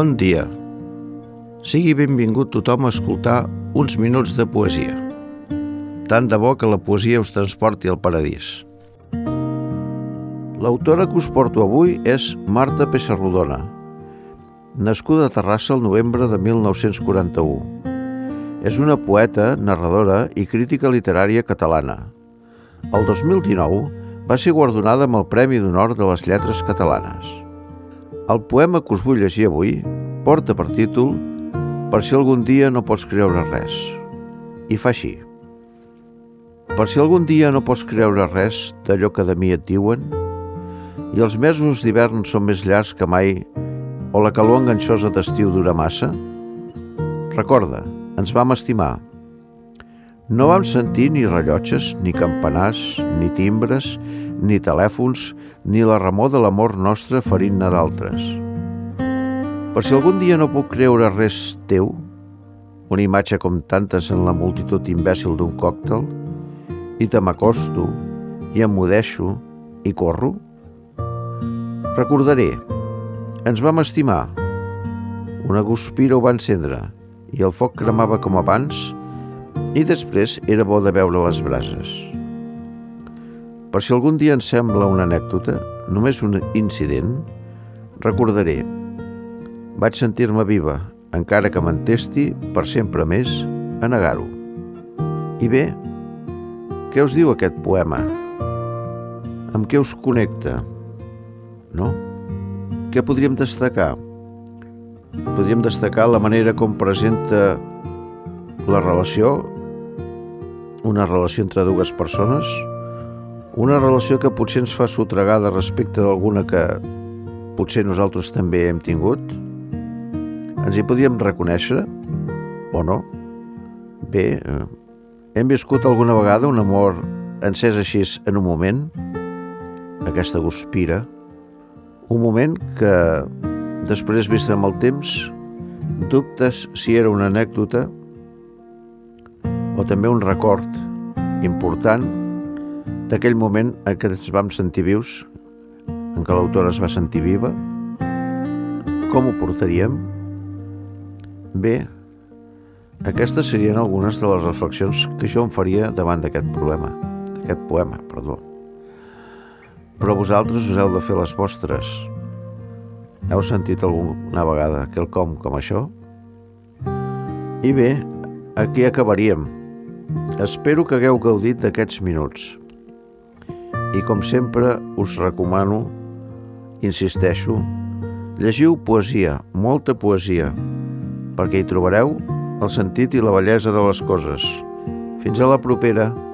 Bon dia. Sigui benvingut tothom a escoltar uns minuts de poesia. Tant de bo que la poesia us transporti al paradís. L'autora que us porto avui és Marta Pessarrodona, nascuda a Terrassa el novembre de 1941. És una poeta, narradora i crítica literària catalana. El 2019 va ser guardonada amb el Premi d'Honor de les Lletres Catalanes. El poema que us vull llegir avui porta per títol Per si algun dia no pots creure res. I fa així. Per si algun dia no pots creure res d'allò que de mi et diuen, i els mesos d'hivern són més llargs que mai, o la calor enganxosa d'estiu dura massa, recorda, ens vam estimar. No vam sentir ni rellotges, ni campanars, ni timbres, ni telèfons, ni la remor de l'amor nostre ferint-ne d'altres. Per si algun dia no puc creure res teu, una imatge com tantes en la multitud imbècil d'un còctel, i te m'acosto, i emmudeixo, i corro, recordaré, ens vam estimar, una guspira ho va encendre, i el foc cremava com abans, i després era bo de veure les brases. Per si algun dia ens sembla una anècdota, només un incident, recordaré, vaig sentir-me viva, encara que m'entesti per sempre més a negar-ho. I bé, què us diu aquest poema? Amb què us connecta? No? Què podríem destacar? Podríem destacar la manera com presenta la relació, una relació entre dues persones, una relació que potser ens fa sotregar de respecte d'alguna que potser nosaltres també hem tingut. Ens hi podríem reconèixer o no? Bé, hem viscut alguna vegada un amor encès així en un moment, aquesta guspira, un moment que després vist amb el temps dubtes si era una anècdota o també un record important d'aquell moment en què ens vam sentir vius, en què l'autora es va sentir viva. Com ho portaríem? Bé, aquestes serien algunes de les reflexions que jo em faria davant d'aquest poema. Però vosaltres us heu de fer les vostres. Heu sentit alguna vegada quelcom com això? I bé, aquí acabaríem. Espero que hagueu gaudit d'aquests minuts. I com sempre us recomano, insisteixo, llegiu poesia, molta poesia, perquè hi trobareu el sentit i la bellesa de les coses. Fins a la propera!